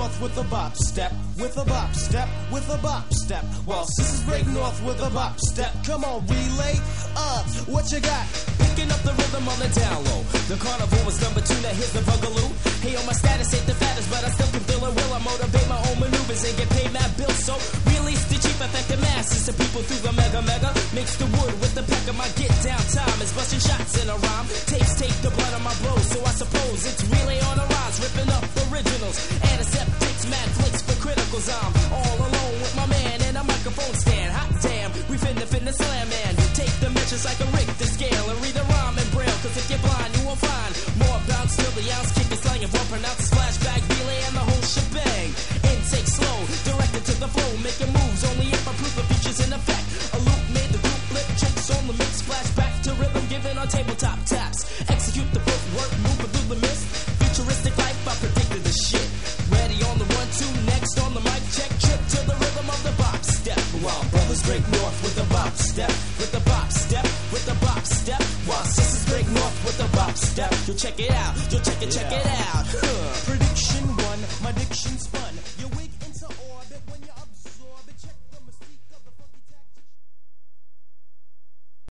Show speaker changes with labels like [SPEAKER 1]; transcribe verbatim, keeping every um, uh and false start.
[SPEAKER 1] north with a bop step, with a bop step, with a bop step. While sisters break north with a bop step. Come on, relay, uh, what you got?
[SPEAKER 2] Picking up the rhythm on the down low. The carnival was number two, now here's the boogaloo. Hey, on my status ain't the fattest, but I still can feel it. Will I motivate my own maneuvers and get paid mad bills? So release the cheap effective masses to people through the mega mega. Mix the wood with the peck of my get down time. Is busting shots in a rhyme. Tapes take the blood of my blows, so I suppose it's really on a rise. Ripping up originals, antiseptics, mad flicks for criticals. I'm all alone with my man and a microphone stand. Hot damn, we finna finna slam man. Take the measures like a Richter scale and read the rhyme in braille. Cause if you're blind, you won't find more bounce till the ounce kick is slang and won't pronounce a splashback, relay and the whole shebang. Intake slow, directed to the flow, making moves only if I prove the features in effect. A loop made the group flip tricks on the mix, flashback to rhythm given on tabletop taps. Execute the footwork, moving through the mist. Futuristic life, I predicted the shit. Ready on the one, two, next on the mic check, trip to the rhythm of the bop step. While brothers break north with the bop step, with the bop step, with the bop step. While sisters break north with the bop step. You'll check it out, you'll check it, check it out.